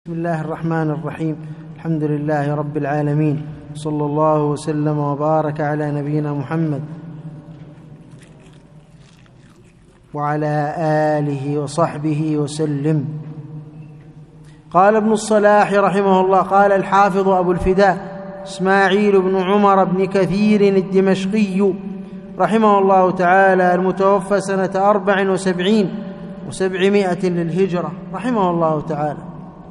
بسم الله الرحمن الرحيم. الحمد لله رب العالمين، صلى الله وسلم وبارك على نبينا محمد وعلى آله وصحبه وسلم. قال ابن الصلاح رحمه الله: قال الحافظ أبو الفداء إسماعيل بن عمر بن كثير الدمشقي رحمه الله تعالى، المتوفى سنة 74 و700 للهجرة، رحمه الله تعالى.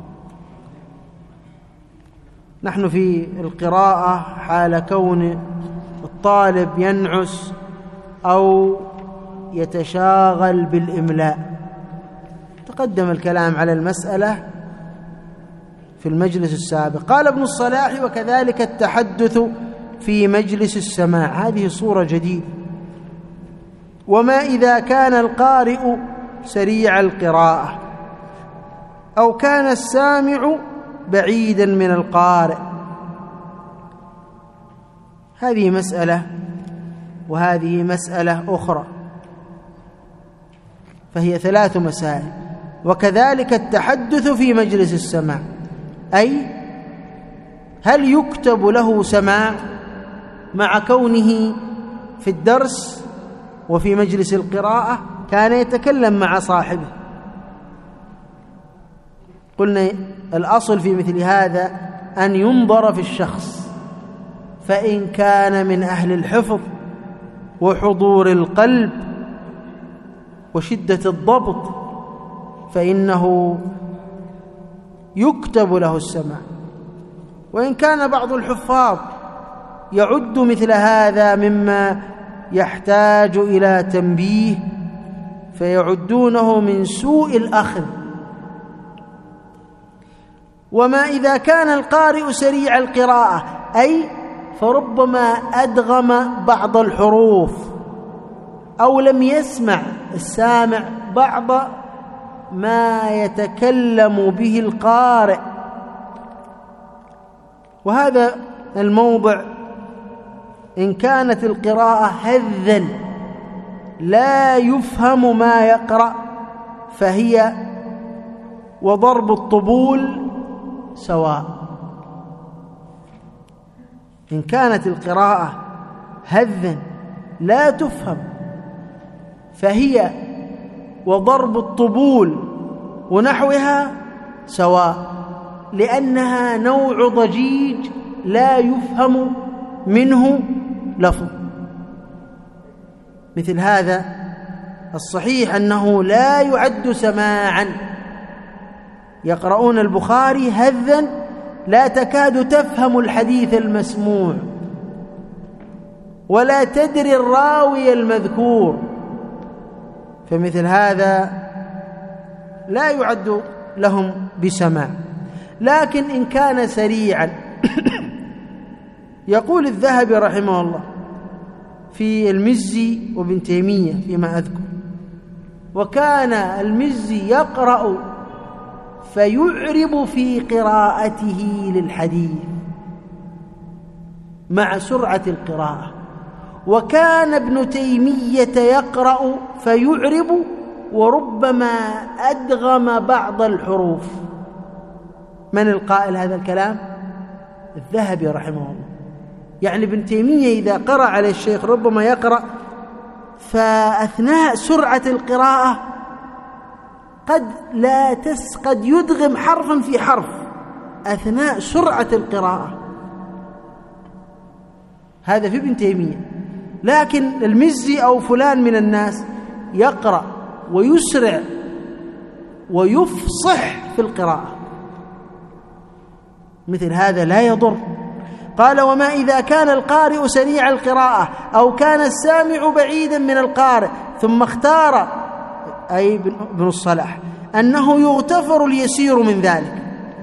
نحن في القراءة حال كون الطالب ينعس أو يتشاغل بالإملاء. تقدم الكلام على المسألة في المجلس السابق. قال ابن الصلاح: وكذلك التحدث في مجلس السماع. هذه صورة جديدة. وما إذا كان القارئ سريع القراءة أو كان السامع بعيدا من القارئ. هذه مسألة وهذه مسألة أخرى، فهي 3 مسائل. وكذلك التحدث في مجلس السماع، أي هل يكتب له سماع مع كونه في الدرس وفي مجلس القراءة كان يتكلم مع صاحبه؟ قلنا الأصل في مثل هذا أن ينظر في الشخص، فإن كان من أهل الحفظ وحضور القلب وشدة الضبط فإنه يكتب له السماع. وإن كان بعض الحفاظ يعد مثل هذا مما يحتاج إلى تنبيه فيعدونه من سوء الأخذ. وما إذا كان القارئ سريع القراءة، أي فربما أدغم بعض الحروف أو لم يسمع السامع بعض ما يتكلم به القارئ. وهذا الموضع إن كانت القراءة هذا لا يفهم ما يقرأ فهي وضرب الطبول سواء. إن كانت القراءة هذا لا تفهم فهي وضرب الطبول ونحوها سواء، لأنها نوع ضجيج لا يفهم منه لفظ. مثل هذا الصحيح أنه لا يعد سماعا. يقرؤون البخاري هذا لا تكاد تفهم الحديث المسموع ولا تدري الراوي المذكور، فمثل هذا لا يعد لهم بسماع. لكن إن كان سريعا يقول الذهبي رحمه الله في المزي وابن تيمية فيما أذكر: وكان المزي يقرأ فيعرب في قراءته للحديث مع سرعة القراءة، وكان ابن تيمية يقرأ فيعرب وربما أدغم بعض الحروف. من القائل هذا الكلام؟ الذهبي رحمه الله. يعني ابن تيمية إذا قرأ على الشيخ ربما يقرأ فأثناء سرعة القراءة قد يدغم حرفا في حرف أثناء سرعة القراءة. هذا في ابن تيمية. لكن المزي أو فلان من الناس يقرأ ويسرع ويفصح في القراءة، مثل هذا لا يضر. قال: وما إذا كان القارئ سريع القراءة أو كان السامع بعيدا من القارئ. ثم اختار أي ابن الصلاح أنه يغتفر اليسير من ذلك،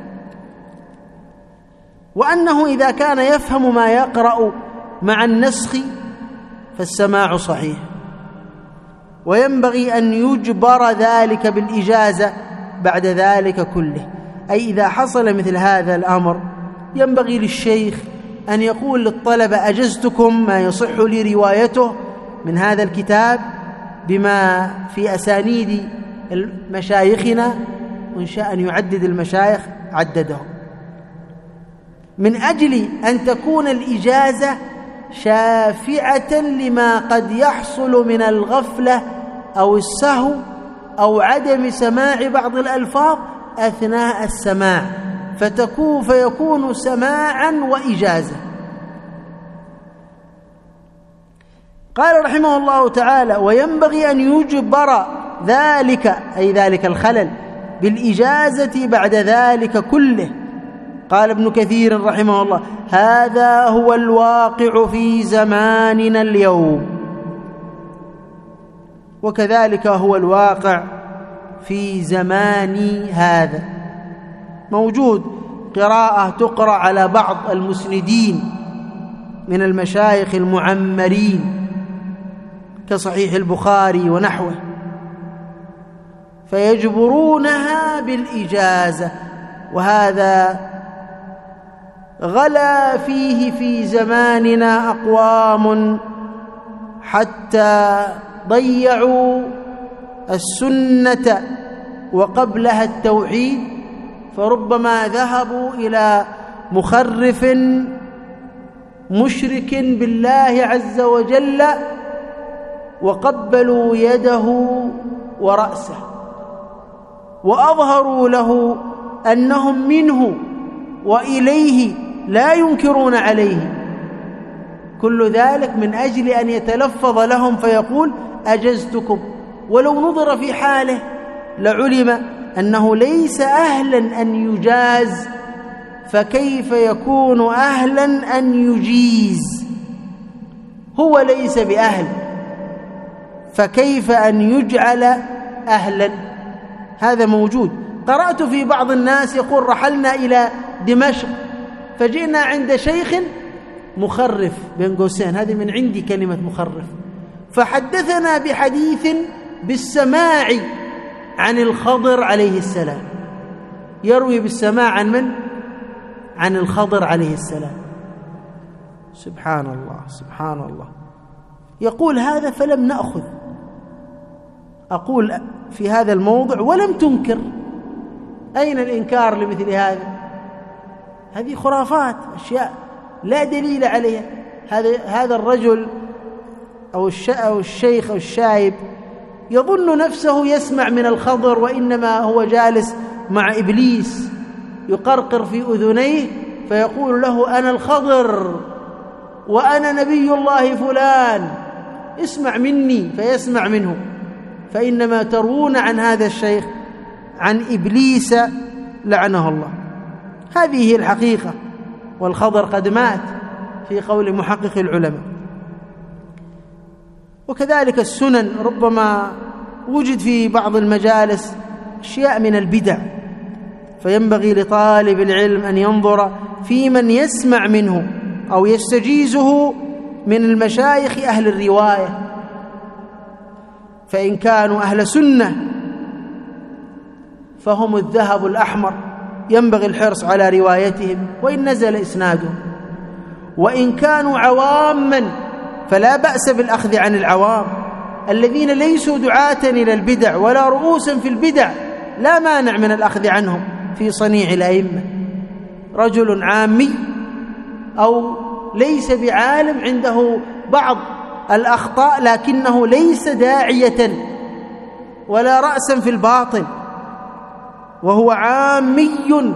وأنه إذا كان يفهم ما يقرأ مع النسخ فالسماع صحيح، وينبغي أن يجبر ذلك بالإجازة بعد ذلك كله. أي إذا حصل مثل هذا الأمر ينبغي للشيخ أن يقول للطلبة: أجزتكم ما يصح لي روايته من هذا الكتاب بما في أسانيد مشايخنا، وإن شاء أن يعدد المشايخ عددهم، من أجل أن تكون الإجازة شافعة لما قد يحصل من الغفلة أو السهو أو عدم سماع بعض الألفاظ أثناء السماع، فيكون سماعا وإجازة. قال رحمه الله تعالى: وينبغي أن يجبر ذلك، أي ذلك الخلل، بالإجازة بعد ذلك كله. قال ابن كثير رحمه الله: هذا هو الواقع في زماننا اليوم، وكذلك هو الواقع في زماني هذا. موجود قراءة تقرأ على بعض المسندين من المشايخ المعمرين كصحيح البخاري ونحوه، فيجبرونها بالإجازة، وهذا غلا فيه في زماننا أقوام حتى ضيعوا السنة وقبلها التوحيد، فربما ذهبوا إلى مخرف مشرك بالله عز وجل وقبلوا يده ورأسه وأظهروا له أنهم منه وإليه لا ينكرون عليه، كل ذلك من أجل أن يتلفظ لهم فيقول: أجزتكم. ولو نظر في حاله لعلم أنه ليس أهلا أن يجاز، فكيف يكون أهلا أن يجيز؟ هو ليس بأهل، فكيف أن يجعل أهلا؟ هذا موجود. قرأت في بعض الناس يقول: رحلنا إلى دمشق فجئنا عند شيخ مخرف، بين قوسين هذه من عندي كلمة مخرف، فحدثنا بحديث بالسماع عن الخضر عليه السلام، يروي بالسماع عن من؟ عن الخضر عليه السلام. سبحان الله سبحان الله. يقول هذا فلم نأخذ. أقول في هذا الموضع: ولم تنكر، أين الإنكار لمثل هذا؟ هذه خرافات، أشياء لا دليل عليها. هذا الرجل أو الشيخ أو الشايب يظن نفسه يسمع من الخضر، وإنما هو جالس مع إبليس يقرقر في أذنيه فيقول له: أنا الخضر وأنا نبي الله فلان، اسمع مني، فيسمع منه. فإنما تروون عن هذا الشيخ عن إبليس لعنه الله. هذه هي الحقيقة، والخضر قد مات في قول محقق العلماء. وكذلك السنن، ربما وجد في بعض المجالس أشياء من البدع، فينبغي لطالب العلم أن ينظر في من يسمع منه أو يستجيزه من المشايخ أهل الرواية، فإن كانوا أهل سنة فهم الذهب الأحمر، ينبغي الحرص على روايتهم وإن نزل إسنادهم. وإن كانوا عواما فلا بأس بالأخذ عن العوام الذين ليسوا دعاة إلى البدع ولا رؤوسا في البدع، لا مانع من الأخذ عنهم في صنيع الأئمة. رجل عامي أو ليس بعالم، عنده بعض الأخطاء لكنه ليس داعية ولا رأسا في الباطل، وهو عامي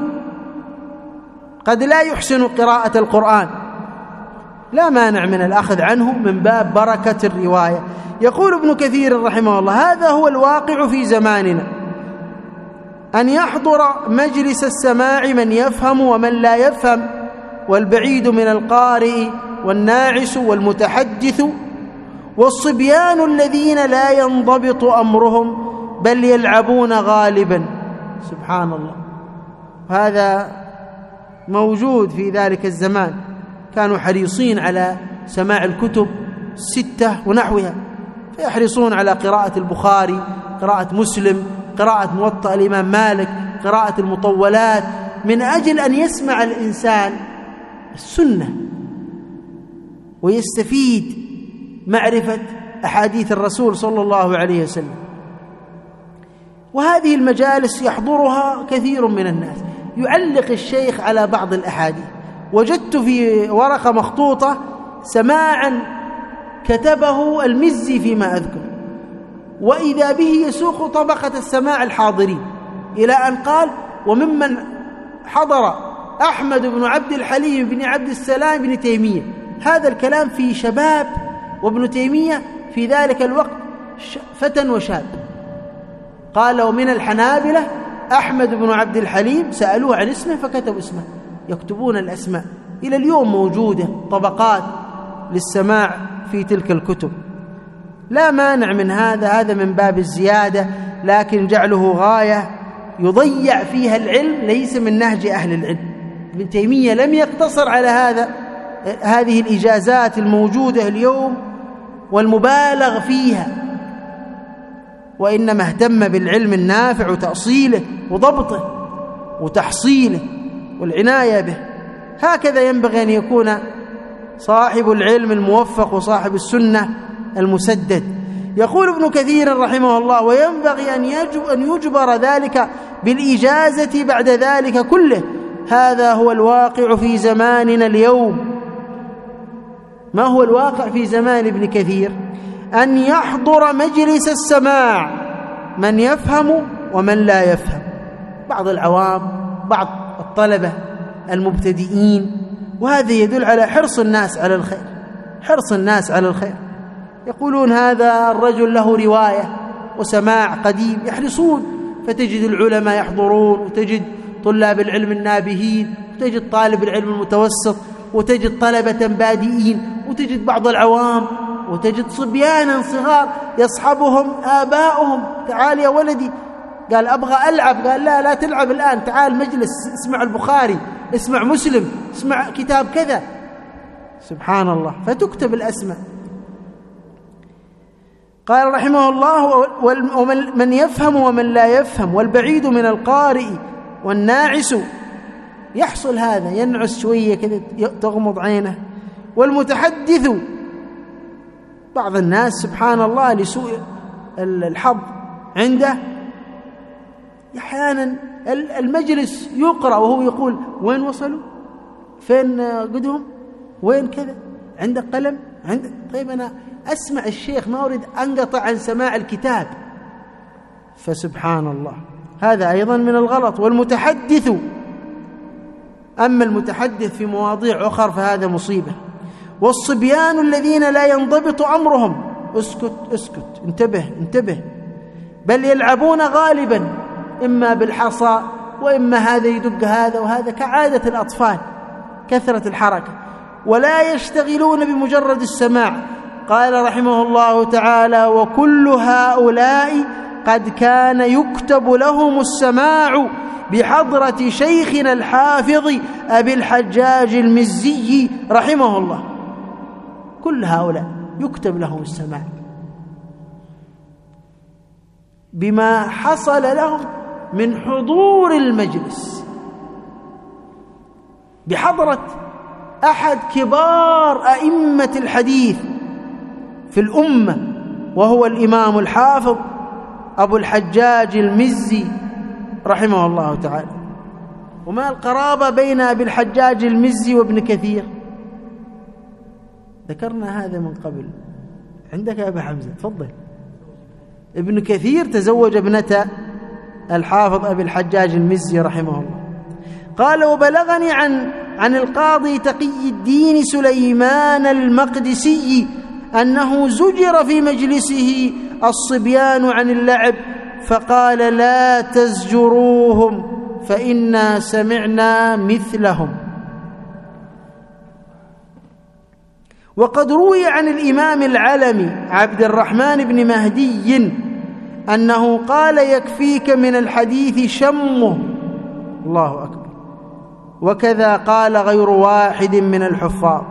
قد لا يحسن قراءة القرآن، لا مانع من الأخذ عنه من باب بركة الرواية. يقول ابن كثير رحمه الله: هذا هو الواقع في زماننا، أن يحضر مجلس السماع من يفهم ومن لا يفهم، والبعيد من القارئ والناعس والمتحدث، والصبيان الذين لا ينضبط أمرهم بل يلعبون غالبا. سبحان الله. هذا موجود في ذلك الزمان، كانوا حريصين على سماع الكتب 6 ونحوها، فيحرصون على قراءة البخاري، قراءة مسلم، قراءة موطأ الإمام مالك، قراءة المطولات، من أجل أن يسمع الإنسان السنة ويستفيد معرفة أحاديث الرسول صلى الله عليه وسلم. وهذه المجالس يحضرها كثير من الناس، يعلق الشيخ على بعض الأحاديث. وجدت في ورقة مخطوطة سماعا كتبه المزي فيما أذكر، وإذا به يسوق طبقة السماع الحاضرين، إلى أن قال: وممن حضر أحمد بن عبد الحليم بن عبد السلام بن تيمية. هذا الكلام في شباب، وابن تيمية في ذلك الوقت فتى وشاب. قال: ومن الحنابلة أحمد بن عبد الحليم، سألوه عن اسمه فكتب اسمه. يكتبون الأسماء إلى اليوم، موجودة طبقات للسماع في تلك الكتب. لا مانع من هذا من باب الزيادة، لكن جعله غاية يضيع فيها العلم ليس من نهج أهل العلم. ابن تيمية لم يقتصر على هذه الإجازات الموجودة اليوم والمبالغ فيها، وإنما اهتم بالعلم النافع وتأصيله وضبطه وتحصيله والعناية به. هكذا ينبغي أن يكون صاحب العلم الموفق وصاحب السنة المسدد. يقول ابن كثير رحمه الله: وينبغي أن يجبر ذلك بالإجازة بعد ذلك كله. هذا هو الواقع في زماننا اليوم. ما هو الواقع في زمان ابن كثير؟ أن يحضر مجلس السماع من يفهم ومن لا يفهم، بعض العوام، بعض الطلبة المبتدئين، وهذا يدل على حرص الناس على الخير، حرص الناس على الخير. يقولون هذا الرجل له رواية وسماع قديم، يحرصون، فتجد العلماء يحضرون، وتجد طلاب العلم النابهين، وتجد طالب العلم المتوسط، وتجد طلبة بادئين، وتجد بعض العوام، وتجد صبيانا صغار يصحبهم آباؤهم: تعال يا ولدي. قال: أبغى ألعب. قال: لا تلعب الآن، تعال مجلس، اسمع البخاري، اسمع مسلم، اسمع كتاب كذا. سبحان الله. فتكتب الأسماء. قال رحمه الله: ومن يفهم ومن لا يفهم، والبعيد من القارئ والناعس. يحصل هذا، ينعس شوية كذا، تغمض عينه. والمتحدث، بعض الناس سبحان الله لسوء الحظ عنده أحيانا المجلس يقرأ وهو يقول: وين وصلوا؟ فين قدهم؟ وين كذا؟ عندك قلم؟ عندك؟ طيب أنا أسمع الشيخ، ما أريد أنقطع عن سماع الكتاب. فسبحان الله، هذا أيضا من الغلط. والمتحدث، أما المتحدث في مواضيع أخرى فهذا مصيبة. والصبيان الذين لا ينضبط أمرهم، اسكت، انتبه، بل يلعبون غالبا إما بالحصى وإما هذا يدق هذا وهذا، كعادة الأطفال، كثرة الحركة، ولا يشتغلون بمجرد السماع. قال رحمه الله تعالى: وكل هؤلاء قد كان يكتب لهم السماع بحضرة شيخنا الحافظ أبي الحجاج المزي رحمه الله. كل هؤلاء يكتب لهم السماع بما حصل لهم من حضور المجلس بحضرة أحد كبار أئمة الحديث في الأمة، وهو الإمام الحافظ أبو الحجاج المزي رحمه الله تعالى. وما القرابة بين أبي الحجاج المزي وابن كثير؟ ذكرنا هذا من قبل. عندك يا أبا حمزة، تفضل. ابن كثير تزوج ابنة الحافظ أبي الحجاج المزي رحمه الله. قال: وبلغني عن القاضي تقي الدين سليمان المقدسي أنه زجر في مجلسه الصبيان عن اللعب، فقال: لا تزجروهم فإنا سمعنا مثلهم. وقد روي عن الإمام العلمي عبد الرحمن بن مهدي أنه قال: يكفيك من الحديث شمه. الله أكبر. وكذا قال غير واحد من الحفاظ،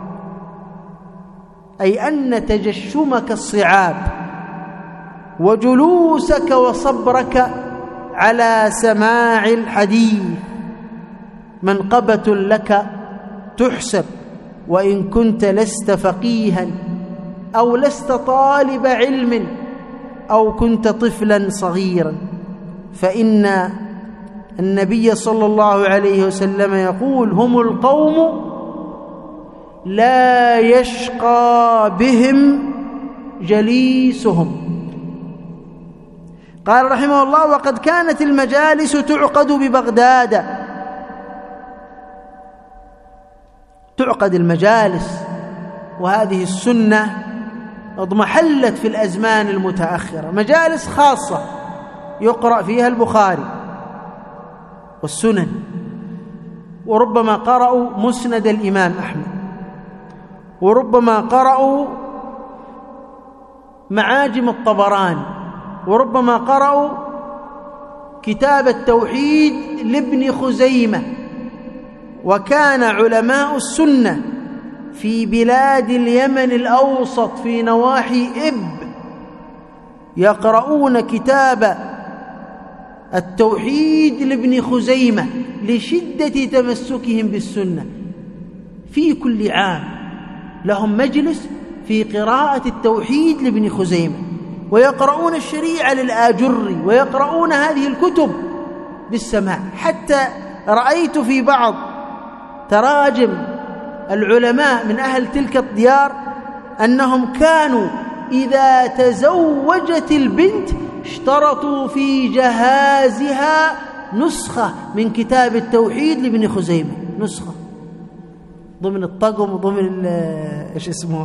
أي أن تجشمك الصعاب وجلوسك وصبرك على سماع الحديث منقبة لك تحسب، وإن كنت لست فقيها أو لست طالب علم أو كنت طفلا صغيرا، فإن النبي صلى الله عليه وسلم يقول: هم القوم لا يشقى بهم جليسهم. قال رحمه الله: وقد كانت المجالس تعقد ببغداد. تعقد المجالس، وهذه السنة اضمحلت في الأزمان المتأخرة، مجالس خاصة يقرأ فيها البخاري والسنن، وربما قرأوا مسند الإمام أحمد، وربما قرأوا معاجم الطبراني، وربما قرأوا كتاب التوحيد لابن خزيمة. وكان علماء السنة في بلاد اليمن الأوسط في نواحي يقرؤون كتاب التوحيد لابن خزيمة لشدة تمسكهم بالسنة. في كل عام لهم مجلس في قراءة التوحيد لابن خزيمة، ويقرؤون الشريعة للآجري، ويقرؤون هذه الكتب بالسماع. حتى رأيت في بعض تراجم العلماء من أهل تلك الديار أنهم كانوا إذا تزوجت البنت اشترطوا في جهازها نسخة من كتاب التوحيد لابن خزيمة، نسخة ضمن الطقم وضمن ايش اسمه،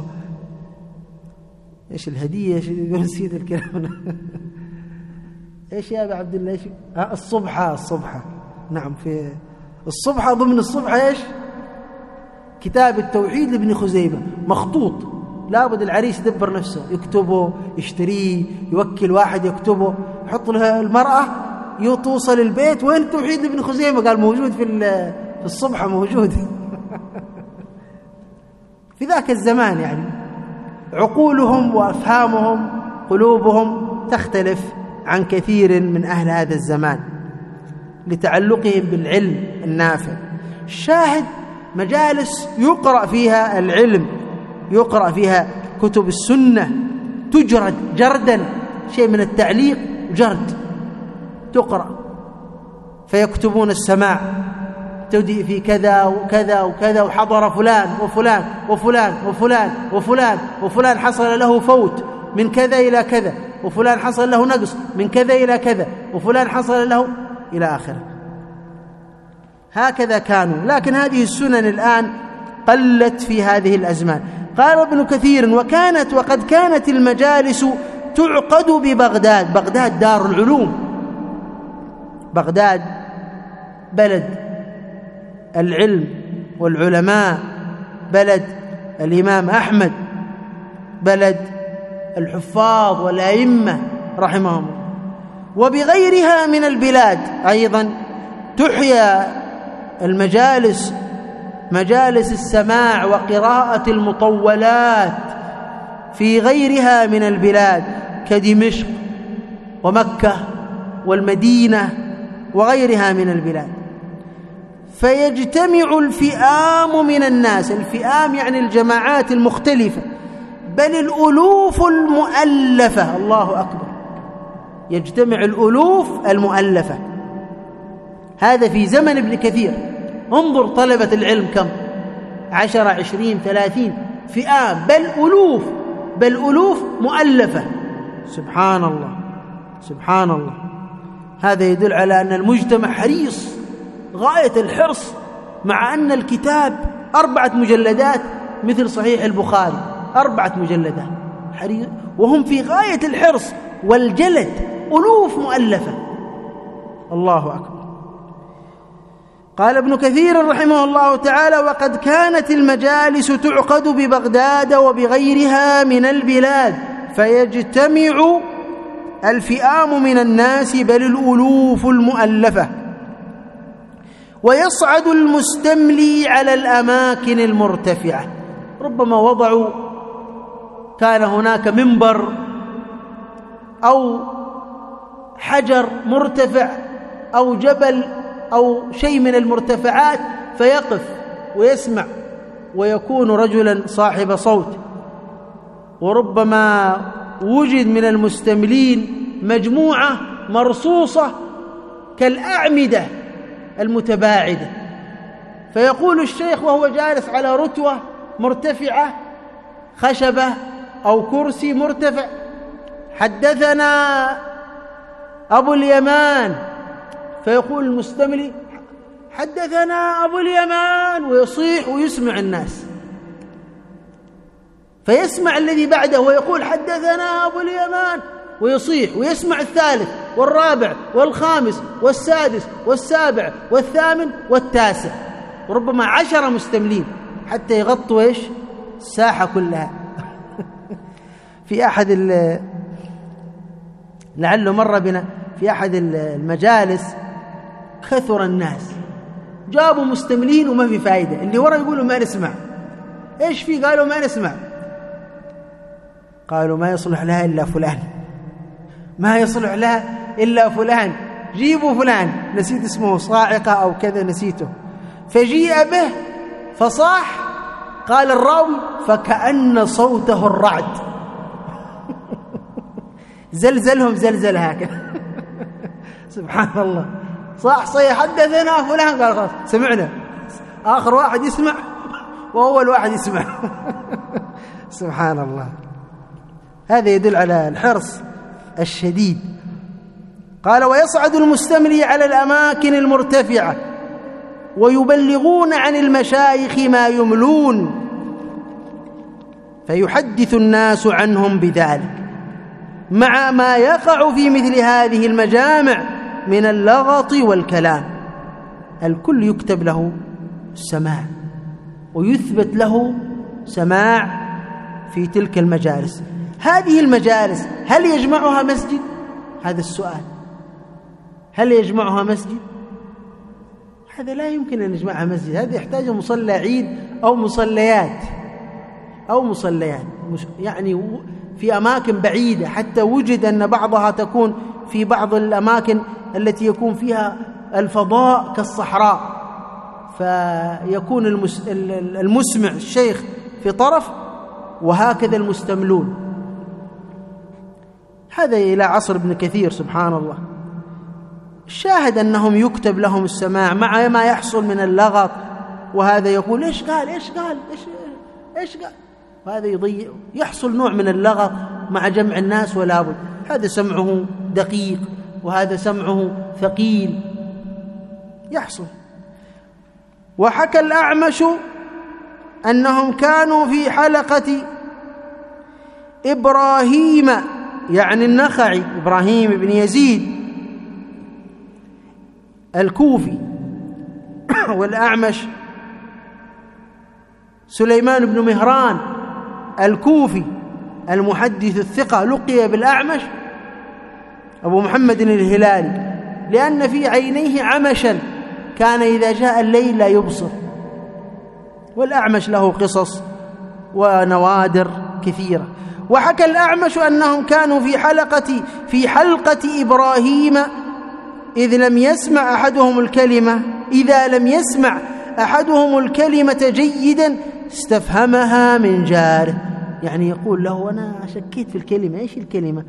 ايش الهدية، ايش نسيت الكلام ايش يا ابو عبد الله، ايش الصبحة نعم، في الصبحة، ضمن الصبحة ايش، كتاب التوحيد لابن خزيمة مخطوط، لابد العريس يدبر نفسه، يكتبه، يشتريه، يوكل واحد يكتبه، يحط لها المرأة، توصل البيت: وين التوحيد لابن خزيمة؟ قال: موجود في الصبحة، موجود في ذاك الزمان. يعني عقولهم وأفهامهم قلوبهم تختلف عن كثير من أهل هذا الزمان لتعلقهم بالعلم النافع. الشاهد مجالس يقرأ فيها العلم، يقرأ فيها كتب السنة، تجرد جردا، شيء من التعليق جرد، تقرأ، فيكتبون السماع، تودي في كذا وكذا وكذا، وحضر فلان وفلان وفلان وفلان وفلان وفلان حصل له فوت من كذا إلى كذا، وفلان حصل له نقص من كذا إلى كذا، وفلان حصل له إلى آخره. هكذا كانوا، لكن هذه السنن الآن قلت في هذه الأزمان. قال ابن كثير: وقد كانت المجالس تعقد ببغداد. بغداد دار العلوم، بغداد بلد العلم والعلماء، بلد الإمام أحمد، بلد الحفاظ والأئمة رحمهم. وبغيرها من البلاد أيضا تحيا المجالس، مجالس السماع وقراءة المطولات في غيرها من البلاد كدمشق ومكة والمدينة وغيرها من البلاد. فيجتمع الفئام من الناس، الفئام يعني الجماعات المختلفة، بل الألوف المؤلفة، الله أكبر، يجتمع الألوف المؤلفة. هذا في زمن ابن كثير. انظر طلبة العلم كم، 10 20 30 فئام، بل ألوف مؤلفة. سبحان الله سبحان الله. هذا يدل على أن المجتمع حريص غاية الحرص، مع أن الكتاب 4 مجلدات مثل صحيح البخاري، 4 مجلدات، حريص، وهم في غاية الحرص والجلد، ألوف مؤلفة. الله أكبر. قال ابن كثير رحمه الله تعالى: وقد كانت المجالس تعقد ببغداد وبغيرها من البلاد، فيجتمع الفئام من الناس بل الألوف المؤلفة، ويصعد المستملي على الأماكن المرتفعة. ربما وضعوا، كان هناك منبر أو حجر مرتفع أو جبل أو شيء من المرتفعات، فيقف ويسمع، ويكون رجلا صاحب صوت. وربما وجد من المستملين مجموعة مرصوصة كالأعمدة المتباعدة. فيقول الشيخ وهو جالس على رتوة مرتفعة، خشبة أو كرسي مرتفع: حدثنا أبو اليمان. فيقول المستملي: حدثنا أبو اليمان، ويصيح ويسمع الناس. فيسمع الذي بعده ويقول: حدثنا أبو اليمان، ويصيح ويسمع الثالث والرابع والخامس والسادس والسابع والثامن والتاسع، وربما 10 مستملين حتى يغطوا الساحة كلها. في أحد لعله مر بنا في أحد المجالس كثر الناس، جابوا مستملين وما في فائدة، اللي ورا يقولوا ما نسمع. إيش في؟ قالوا ما نسمع. قالوا ما يصلح لها إلا فلان، ما يصلح لها إلا فلان، جيبوا فلان، نسيت اسمه، صاعقة أو كذا نسيته. فجيء به فصاح، قال الراوي: فكأن صوته الرعد. زلزلهم زلزل هكذا. سبحان الله، صاح صيح: حدثنا فلان، قال خلاص سمعنا. آخر واحد يسمع وأول واحد يسمع. سبحان الله. هذا يدل على الحرص الشديد. قال: ويصعد المستملي على الأماكن المرتفعة ويبلغون عن المشايخ ما يملون، فيحدث الناس عنهم بذلك، مع ما يقع في مثل هذه المجامع من اللغط والكلام. الكل يكتب له السماع ويثبت له سماع في تلك المجالس. هذه المجالس هل يجمعها مسجد؟ هذا السؤال. هل يجمعها مسجد؟ هذا لا يمكن أن يجمعها مسجد، هذا يحتاج مصلى عيد أو مصليات يعني في أماكن بعيدة، حتى وجد أن بعضها تكون في بعض الأماكن التي يكون فيها الفضاء كالصحراء، فيكون المسمع الشيخ في طرف وهكذا المستملون. هذا إلى عصر ابن كثير. سبحان الله. الشاهد أنهم يكتب لهم السماع مع ما يحصل من اللغط، وهذا يقول: إيش قال إيش قال، وهذا يضيع، يحصل نوع من اللغط مع جمع الناس ولا بد. هذا سمعه دقيق وهذا سمعه ثقيل، يحصل. وحكى الأعمش أنهم كانوا في حلقة إبراهيم، يعني النخعي، إبراهيم بن يزيد الكوفي، والأعمش سليمان بن مهران الكوفي المحدث الثقة، لقي بالأعمش أبو محمد الهلالي، لأن في عينيه عمشا كان إذا جاء الليل لا يبصر. والأعمش له قصص ونوادر كثيرة. وحكى الأعمش أنهم كانوا في حلقة إبراهيم إذا لم يسمع أحدهم الكلمة جيدا استفهمها من جاره، يعني يقول له: أنا شكيت في الكلمة، إيش الكلمة؟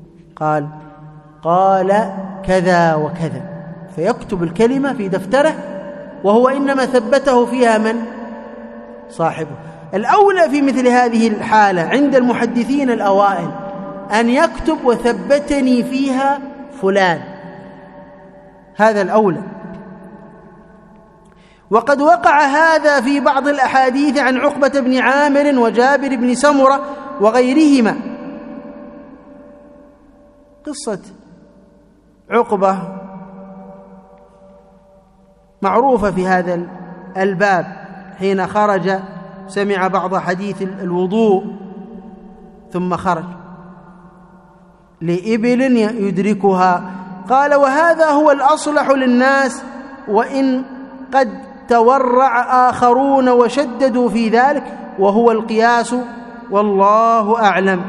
قال كذا وكذا، فيكتب الكلمة في دفتره، وهو إنما ثبته فيها من؟ صاحبه. الأولى في مثل هذه الحالة عند المحدثين الأوائل أن يكتب: وثبتني فيها فلان، هذا الأولى. وقد وقع هذا في بعض الأحاديث عن عقبة بن عامر وجابر بن سمرة وغيرهما. قصة عقبة معروفة في هذا الباب، حين خرج سمع بعض حديث الوضوء ثم خرج لإبل يدركها، قال: وهذا هو الأصلح للناس، وإن قد تورع آخرون وشددوا في ذلك، وهو القياس والله أعلم.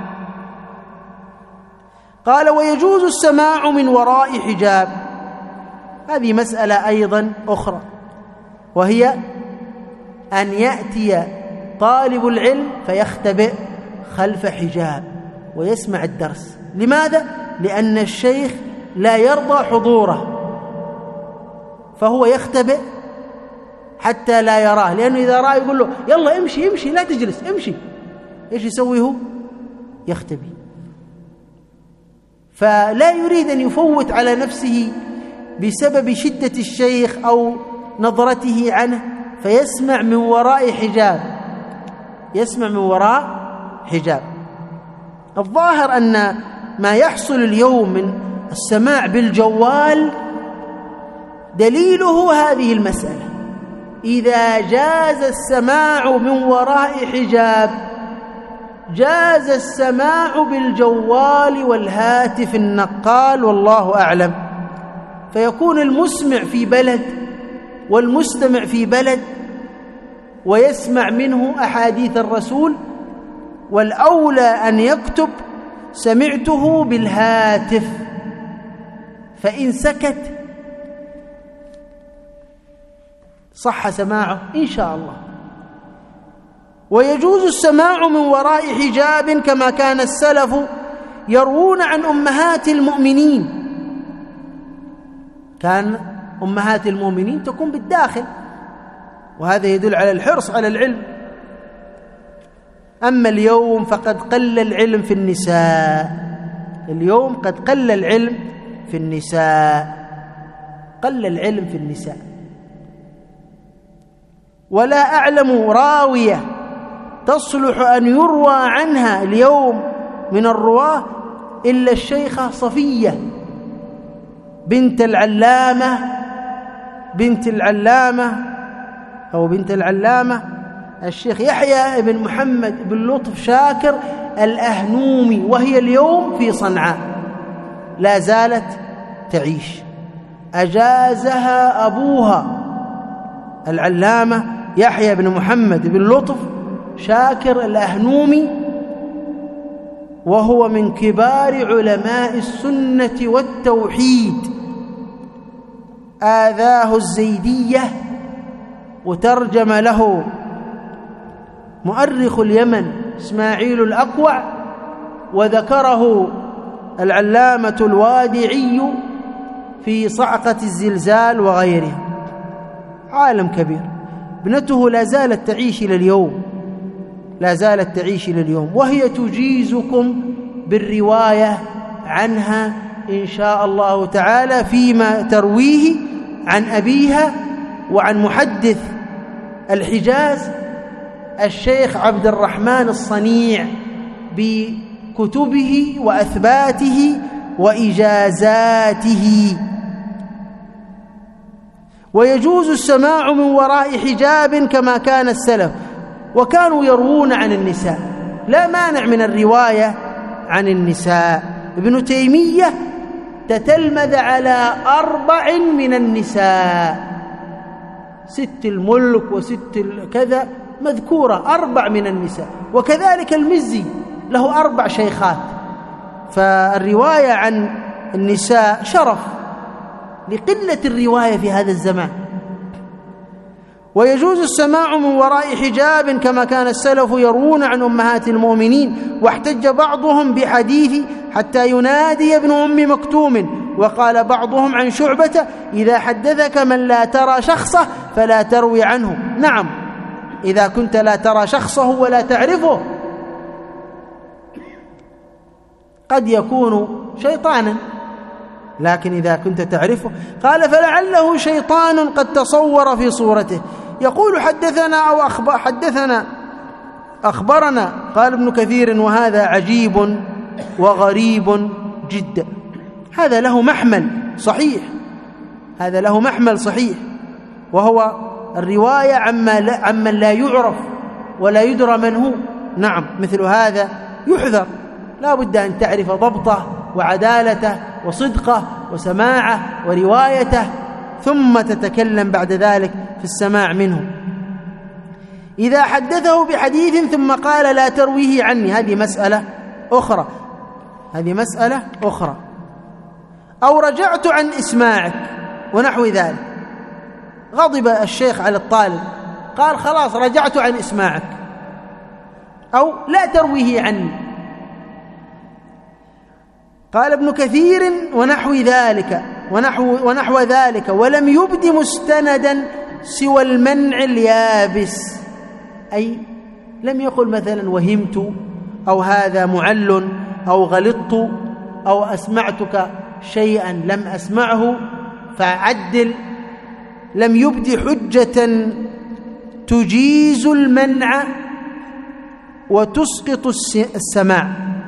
قال: ويجوز السماع من وراء حجاب. هذه مسألة أيضا أخرى، وهي أن يأتي طالب العلم فيختبئ خلف حجاب ويسمع الدرس. لماذا؟ لأن الشيخ لا يرضى حضوره، فهو يختبئ حتى لا يراه، لأنه إذا رأى يقول له يلا امشي لا تجلس امشي، إيش يسوي هو؟ يختبئ. فلا يريد أن يفوت على نفسه بسبب شدة الشيخ أو نظرته عنه، فيسمع من وراء حجاب. الظاهر أن ما يحصل اليوم من السماع بالجوال دليله هذه المسألة. إذا جاز السماع من وراء حجاب جاز السماع بالجوال والهاتف النقال، والله أعلم. فيكون المسمع في بلد والمستمع في بلد ويسمع منه أحاديث الرسول، والأولى أن يكتب سمعته بالهاتف، فإن سكت صح سماعه إن شاء الله. ويجوز السماع من وراء حجاب كما كان السلف يروون عن أمهات المؤمنين. كان أمهات المؤمنين تكون بالداخل، وهذا يدل على الحرص على العلم. أما اليوم فقد قل العلم في النساء، اليوم قد قل العلم في النساء، قل العلم في النساء. ولا أعلم راوية تصلح أن يروى عنها اليوم من الرواة إلا الشيخة صفية بنت العلامة الشيخ يحيى بن محمد بن لطف شاكر الأهنومي، وهي اليوم في صنعاء لا زالت تعيش. أجازها أبوها العلامة يحيى بن محمد بن لطف شاكر الأهنومي، وهو من كبار علماء السنة والتوحيد. آذاه الزيدية، وترجم له مؤرخ اليمن إسماعيل الأقوع، وذكره العلامة الوادعي في صعقة الزلزال وغيره. عالم كبير. ابنته لا زالت تعيش إلى اليوم، وهي تجيزكم بالرواية عنها إن شاء الله تعالى فيما ترويه عن أبيها وعن محدث الحجاز الشيخ عبد الرحمن الصنيع بكتبه وأثباته وإجازاته. ويجوز السماع من وراء حجاب كما كان السلف، وكانوا يروون عن النساء، لا مانع من الرواية عن النساء. ابن تيمية تتلمذ على 4 من النساء، 6 الملك و6 كذا مذكورة، 4 من النساء. وكذلك المزي له 4 شيخات. فالرواية عن النساء شرف لقلة الرواية في هذا الزمان. ويجوز السماع من وراء حجاب كما كان السلف يروون عن أمهات المؤمنين. واحتج بعضهم بحديث حتى ينادي ابن أم مكتوم. وقال بعضهم عن شعبة إذا حدثك من لا ترى شخصه فلا تروي عنه. نعم، إذا كنت لا ترى شخصه ولا تعرفه قد يكون شيطانا، لكن إذا كنت تعرفه. قال فلعله شيطان قد تصور في صورته. يقول حدثنا أو حدثنا أخبرنا. قال ابن كثير وهذا عجيب وغريب جدا. هذا له محمل صحيح، وهو الرواية عمن لا يعرف ولا يدرى من هو. نعم، مثل هذا يحذر، لا بد أن تعرف ضبطه وعدالته وصدقه وسماعه وروايته، ثم تتكلم بعد ذلك في السماع منه. إذا حدثه بحديث ثم قال لا ترويه عني، هذه مسألة أخرى. أو رجعت عن إسماعك ونحو ذلك. غضب الشيخ على الطالب، قال خلاص رجعت عن إسماعك، أو لا ترويه عني. قال ابن كثير ونحو ذلك ونحو ذلك، ولم يبد مستندا سوى المنع اليابس، أي لم يقل مثلا وهمت أو هذا معل أو غلطت أو أسمعتك شيئا لم أسمعه فعدل، لم يبد حجة تجيز المنع وتسقط السماع.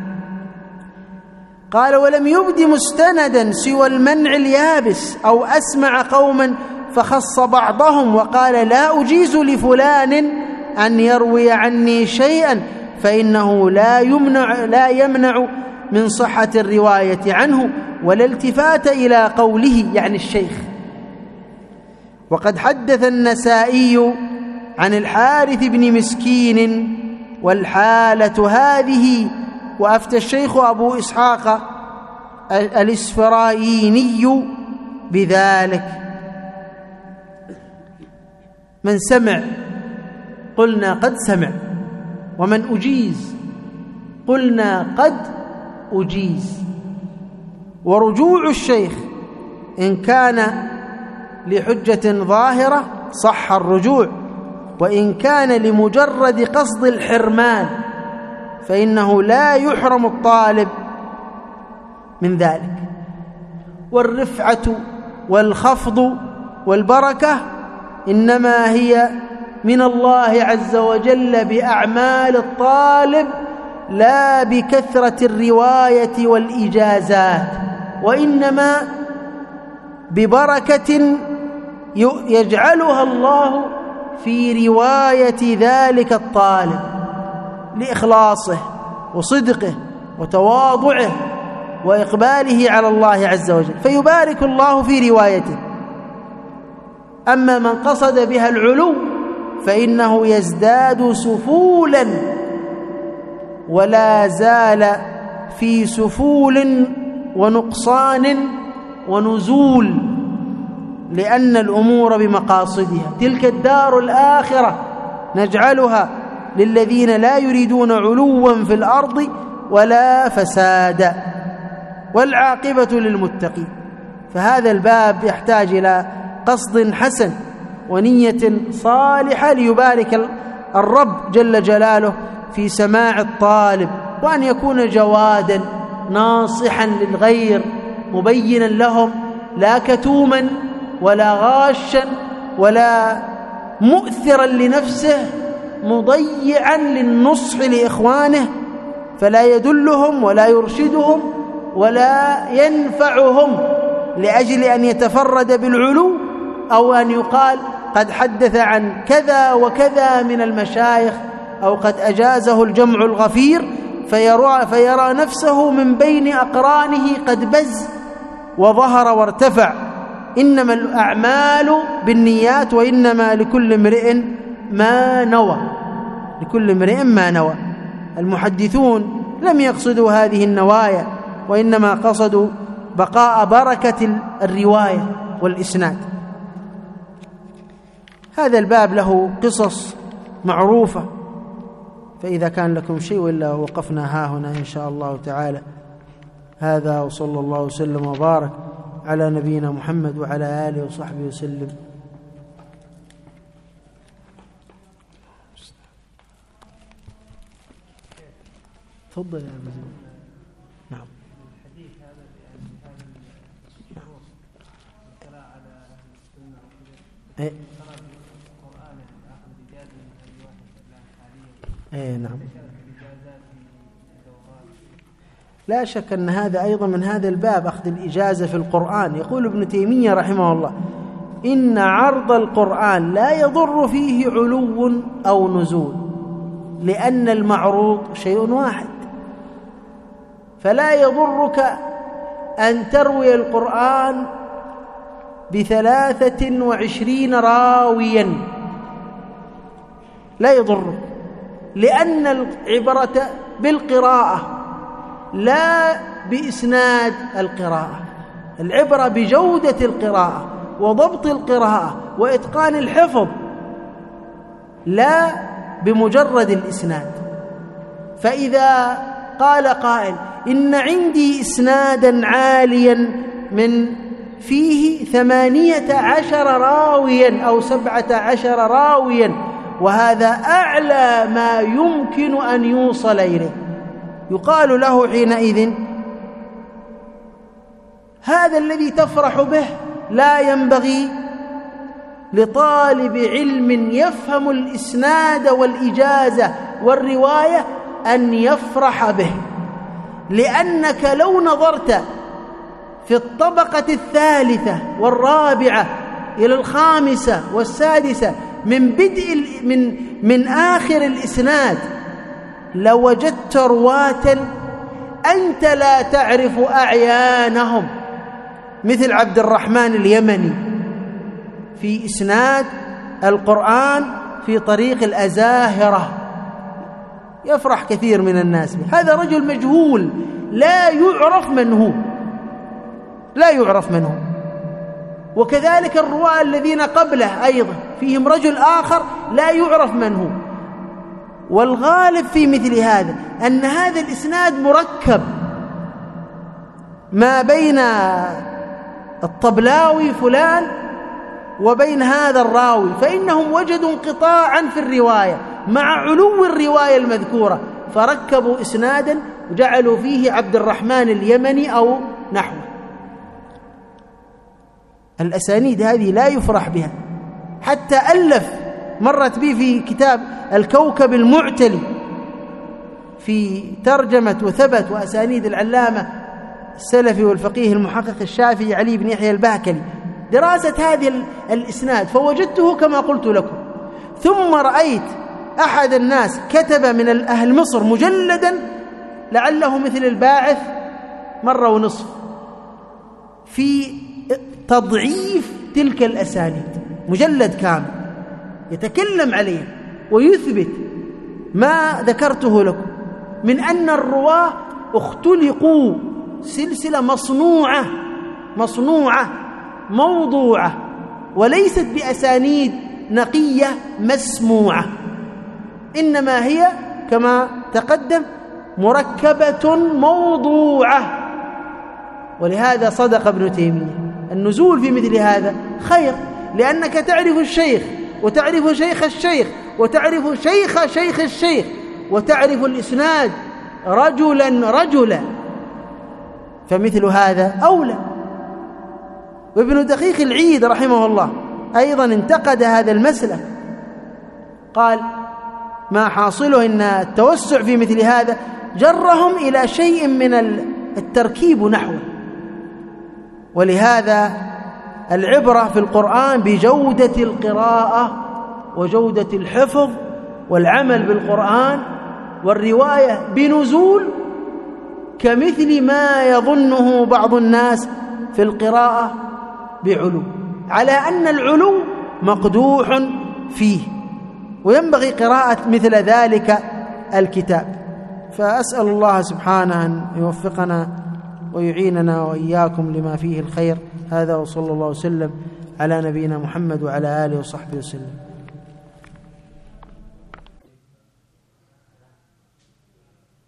قال ولم يبد مستندا سوى المنع اليابس، أو أسمع قوما فخص بعضهم وقال لا أجيز لفلان أن يروي عني شيئا فإنه لا يمنع من صحة الرواية عنه ولا التفات إلى قوله، يعني الشيخ. وقد حدث النسائي عن الحارث بن مسكين والحالة هذه، وأفتى الشيخ أبو إسحاق الإسفرايني بذلك. من سمع قلنا قد سمع، ومن أجيز قلنا قد أجيز. ورجوع الشيخ إن كان لحجة ظاهرة صح الرجوع، وإن كان لمجرد قصد الحرمان فإنه لا يحرم الطالب من ذلك. والرفعة والخفض والبركة إنما هي من الله عز وجل بأعمال الطالب لا بكثرة الرواية والإجازات، وإنما ببركة يجعلها الله في رواية ذلك الطالب لإخلاصه وصدقه وتواضعه وإقباله على الله عز وجل، فيبارك الله في روايته. أما من قصد بها العلو فإنه يزداد سفولا، ولا زال في سفول ونقصان ونزول، لأن الأمور بمقاصدها. تلك الدار الآخرة نجعلها للذين لا يريدون علوا في الأرض ولا فسادا، والعاقبة للمتقين. فهذا الباب يحتاج إلى قصد حسن ونية صالحة ليبارك الرب جل جلاله في سماع الطالب، وأن يكون جوادا ناصحا للغير مبينا لهم، لا كتوما ولا غاشا ولا مؤثرا لنفسه مضيعا للنصح لإخوانه، فلا يدلهم ولا يرشدهم ولا ينفعهم لأجل أن يتفرد بالعلو، أو أن يقال قد حدث عن كذا وكذا من المشايخ، أو قد أجازه الجمع الغفير، فيرى نفسه من بين أقرانه قد بز وظهر وارتفع. إنما الأعمال بالنيات، وإنما لكل امرئ ما نوى، لكل امرئ ما نوى. المحدثون لم يقصدوا هذه النوايا، وإنما قصدوا بقاء بركة الرواية والإسناد. هذا الباب له قصص معروفة، فإذا كان لكم شيء وإلا وقفنا ها هنا إن شاء الله تعالى. هذا وصلى الله وسلم وبارك على نبينا محمد وعلى آله وصحبه وسلم. تفضل يا أبو زيد. نعم. الحديث هذا في هذا الشروط على السنة القرآن آخذ إجازة من واحد حاليا. نعم. لا شك أن هذا أيضا من هذا الباب، أخذ الإجازة في القرآن. يقول ابن تيمية رحمه الله: إن عرض القرآن لا يضر فيه علو أو نزول، لأن المعروض شيء واحد، فلا يضرك أن تروي القرآن ب23 راويا، لا يضرك، لأن العبرة بالقراءة لا بإسناد القراءة، العبرة بجودة القراءة وضبط القراءة وإتقان الحفظ، لا بمجرد الإسناد. فإذا قال قائل: إن عندي إسنادا عاليا من فيه 18 راويا أو 17 راويا، وهذا أعلى ما يمكن أن يوصل إليه. يقال له حينئذ: هذا الذي تفرح به لا ينبغي لطالب علم يفهم الإسناد والإجازة والرواية أن يفرح به، لأنك لو نظرت في الطبقة الثالثة والرابعة إلى الخامسة والسادسة من آخر الإسناد لوجدت رواة أنت لا تعرف أعيانهم، مثل عبد الرحمن اليمني في إسناد القرآن في طريق الأزاهرة، يفرح كثير من الناس به. هذا رجل مجهول لا يعرف من هو، لا يعرف من هو. وكذلك الرواة الذين قبله أيضا فيهم رجل آخر لا يعرف من هو. والغالب في مثل هذا أن هذا الإسناد مركب ما بين الطبلاوي فلان وبين هذا الراوي، فإنهم وجدوا انقطاعا في الرواية مع علو الرواية المذكورة، فركبوا إسنادا وجعلوا فيه عبد الرحمن اليمني أو نحوه. الأسانيد هذه لا يفرح بها. حتى ألف مرت به في كتاب الكوكب المعتلي في ترجمة وثبت وأسانيد العلامة السلفي والفقيه المحقق الشافعي علي بن يحيى الباكلي، دراسة هذه الإسناد، فوجدته كما قلت لكم. ثم رأيت أحد الناس كتب من أهل مصر مجلدا لعله مثل الباعث 1.5 في تضعيف تلك الأسانيد، مجلد كامل يتكلم عليه ويثبت ما ذكرته لكم من أن الرواة اختلقوا سلسلة مصنوعة موضوعة، وليست بأسانيد نقية مسموعة، إنما هي كما تقدم مركبة موضوعة. ولهذا صدق ابن تيمية، النزول في مثل هذا خير، لأنك تعرف الشيخ وتعرف شيخ الشيخ وتعرف شيخ شيخ الشيخ وتعرف الإسناد رجلا، فمثل هذا أولى. وابن دقيق العيد رحمه الله أيضا انتقد هذا المسلك، قال: ما حاصله إن التوسع في مثل هذا جرهم إلى شيء من التركيب نحوه. ولهذا العبرة في القرآن بجودة القراءة وجودة الحفظ والعمل بالقرآن، والرواية بنزول كمثل ما يظنه بعض الناس في القراءة بعلو، على أن العلو مقدوح فيه، وينبغي قراءة مثل ذلك الكتاب. فأسأل الله سبحانه أن يوفقنا ويعيننا وإياكم لما فيه الخير. هذا وصلى الله وسلم على نبينا محمد وعلى آله وصحبه وسلم.